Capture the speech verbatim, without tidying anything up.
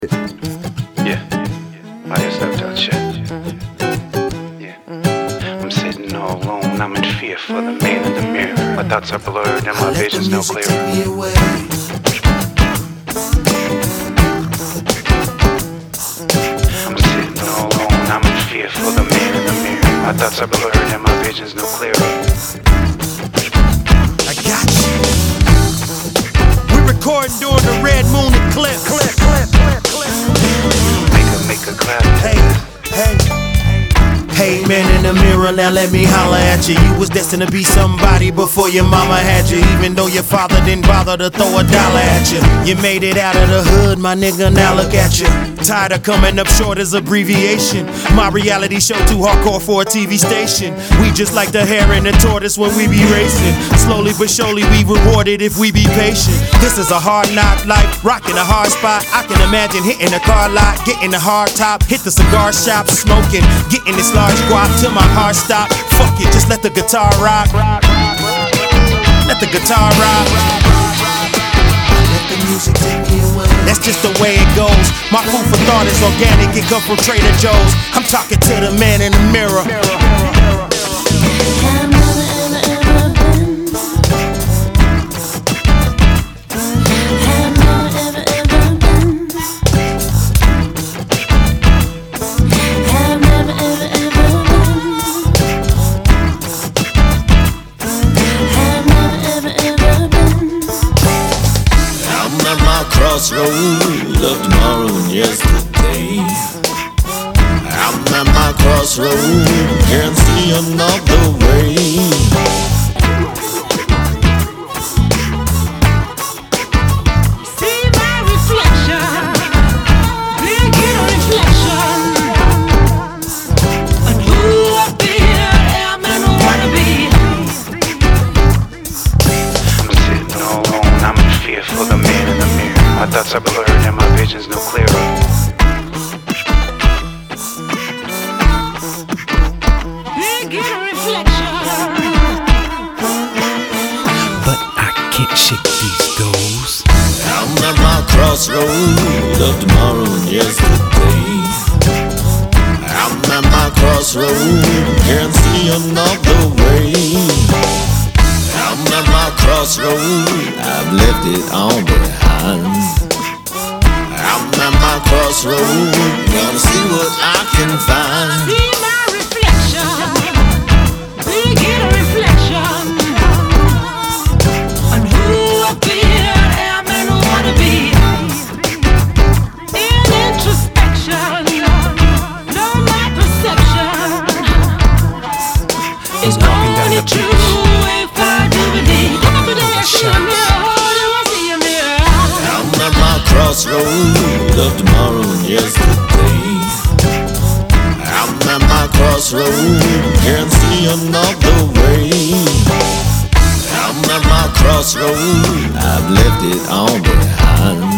Yeah, I just stepped out shit. Yeah, I'm sitting all alone, I'm in fear for the man in the mirror. My thoughts are blurred and my vision's no clearer. I'm sitting all alone, I'm in fear for the man in the mirror. My thoughts are blurred and my vision's no clearer. I got you. We recording during the red moon eclipse. Clip, clip, clip, clip. Make a, make a clap. Hey, hey. Hey man in the mirror, now let me holler at you. You was destined to be somebody before your mama had you. Even though your father didn't bother to throw a dollar at you. You made it out of the hood, my nigga, now look at you. Tired of coming up short as abbreviation. My reality show too hardcore for a T V station. We just like the hare and the tortoise when we be racing. Slowly but surely we rewarded if we be patient. This is a hard knock life, rocking a hard spot. I can imagine hitting the car lot, getting the hard top, hit the cigar shop, smoking, getting this large guap till my heart stop. Fuck it, just let the guitar rock. Let the guitar rock. Let the music take me away. That's just the way it goes. My food for thought is organic, it come from Trader Joe's. I'm talking to the man in the mirror. Crossroad of tomorrow and yesterday. I'm at my crossroad, can't see another way. See my reflection, big in a reflection, on who I've been, am and wanna be. I'm sitting all alone, I'm in fear for the man in the mirror. My thoughts are blurred and my vision's no clearer. Big in a reflection, But I can't shake these goals. I'm at my crossroad of tomorrow and yesterday. I'm at my crossroad, can't see another way. I'm at my crossroad, I've left it all behind. I'm at my crossroad, gonna see what I can find. see my reflection, big in a reflection, on who I've been, am and wanna be. In introspection, know my perception is only true if I do believe. Every day I see a mirror, do I see a mirror? I'm at my crossroad of tomorrow and yesterday. I'm at my crossroad, can't see another way. I'm at my crossroad, I've left it all behind.